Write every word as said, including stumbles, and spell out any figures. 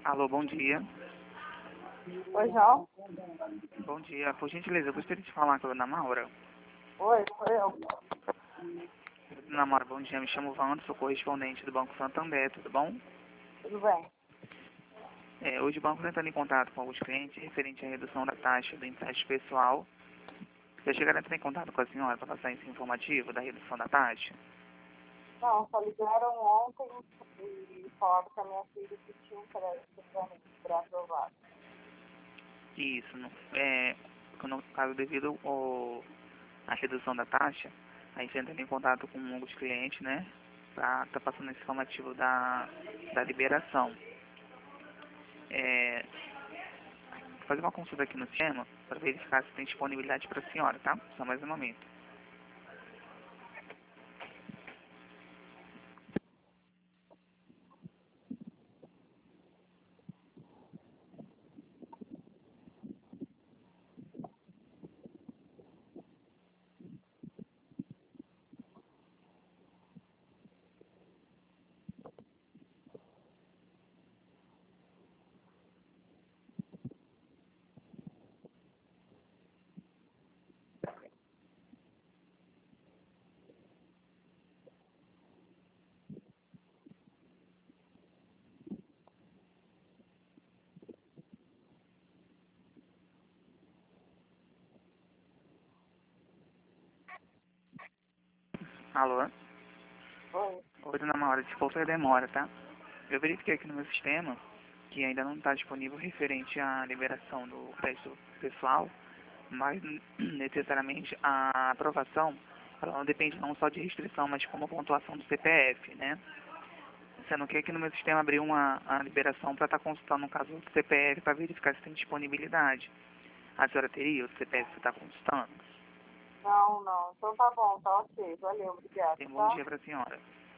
Alô, bom dia. Oi, João. Bom dia. Por gentileza, eu gostaria de falar com a Dona Maura. Oi, sou eu. Dona Maura, bom dia. Me chamo Wanda, sou correspondente do Banco Santander, tudo bom? Tudo bem? É, hoje o banco está entrando em contato com alguns clientes referente à redução da taxa do empréstimo pessoal. Vocês chegaram a entrar em contato com a senhora para passar esse informativo da redução da taxa? Não, só ligaram ontem e falaram que a minha filha que tinha um crédito para mim, para aprovar. Isso. No, é, no caso, devido ao, à redução da taxa, a gente entra em contato com alguns clientes, né? Para estar tá passando esse informativo da, da liberação. É, vou fazer uma consulta aqui no sistema para verificar se tem disponibilidade para a senhora, tá? Só mais um momento. Alô? Oi. Oi, dona Maura, desculpa a demora, tá? Eu verifiquei aqui no meu sistema que ainda não está disponível referente à liberação do crédito pessoal, mas necessariamente a aprovação ela não depende não só de restrição, mas como pontuação do C P F, né? Sendo que aqui no meu sistema abriu uma a liberação para estar consultando no caso do C P F para verificar se tem disponibilidade. A senhora teria o C P F que está consultando? Não, não. Então tá bom, tá ok. Valeu, obrigada, Tem um bom tá? dia para a senhora.